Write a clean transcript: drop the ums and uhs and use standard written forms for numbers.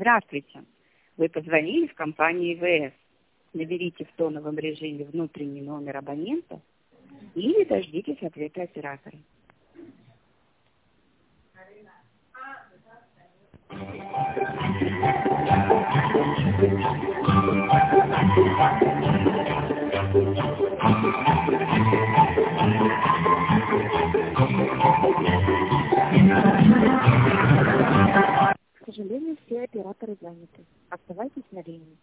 Здравствуйте. Вы позвонили в компанию ИВС. Наберите в тоновом режиме внутренний номер абонента или дождитесь ответа оператора. К сожалению, все операторы заняты. Оставайтесь на линии.